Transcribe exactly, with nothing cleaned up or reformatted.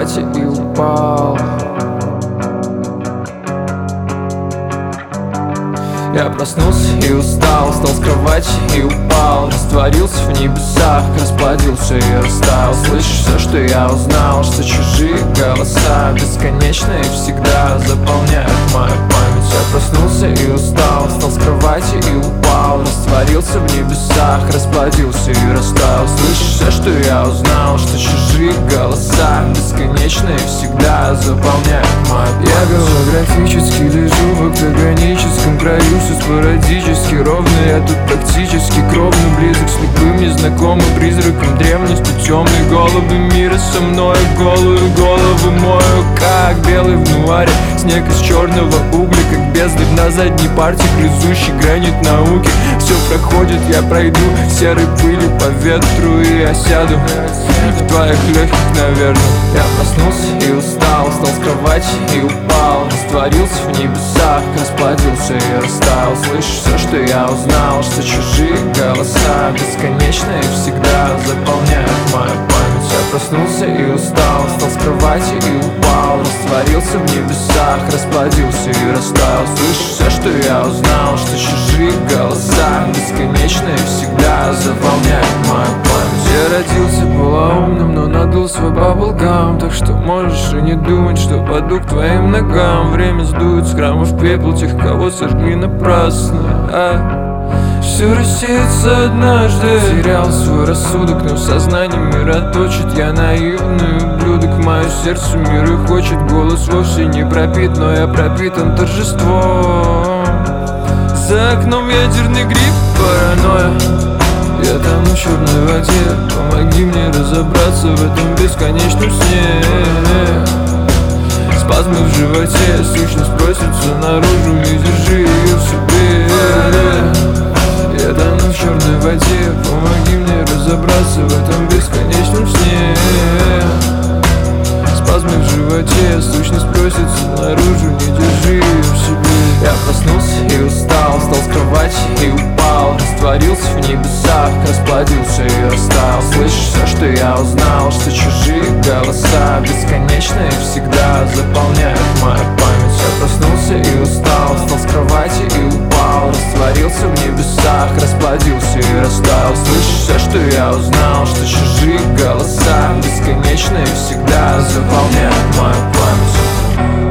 кровати и упал. Я проснулся и устал, встал с кровати и упал. Растворился в небесах, расплодился и растаял. Слышишь все, что я узнал, что чужие голоса бесконечно и всегда заполняют мою память. Я проснулся и устал, встал с кровати и упал. Растворился в небесах, расплодился и растаял. Слышишь все, что я узнал, что чужие голоса бесконечно и всегда заполняют мою память. Я голографически лежу в октагоническом краю, все спорадически ровно. Я тут практически кровно близок с любым незнакомым призраком древности. Темные голуби мира со мной голую голову мою, как белый в нуаре. Снег из черного угля, как бездны на задней парте, грызущий гранит науки. Все проходит, я пройду серой пыли по ветру и осяду в твоих легких, наверное. Я проснулся и устал, встал с кровати и упал. Растворился в небесах, расплодился и растаял. Слышишь все, что я узнал, что чужие голоса бесконечно и всегда заполняют мою память. Я проснулся и устал, встал с кровати и упал. Растворился в небесах, расплодился и растаял. Слышишь все, что я узнал, что чужие голоса бесконечно и всегда заполняют мою память. Я родился полоумным, но надул свой баблгам, так что можешь и не думать, что паду к твоим ногам. Время сдует с храмов пепел тех, кого сожгли напрасно, а все рассеется однажды. Терял свой рассудок, но в сознании мироточит. Я наивный ублюдок, мое сердце мир и хочет. Голос вовсе не пропит, но я пропитан торжеством. За окном ядерный гриб, паранойя. Я тону в черной воде, помоги мне разобраться в этом бесконечном сне. Спазмы в животе, сущность просится наружу, и держи ее в себе. Я тону в черной воде, помоги мне разобраться в этом бесконечном сне. Спазмы в животе, сущность просится наружу, не держи ее в себе. Я проснулся и устал, встал с кровати и упал. Растворился в небесах, расплодился и растаял. Слышишь все, что я узнал, что чужие голоса бесконечно и всегда заполняют мою память. Я проснулся и устал, встал с кровати и упал. Растворился в небесах, расплодился и растаял. Слышишь все, что я узнал, что чужие голоса бесконечно и всегда заполняют мою память.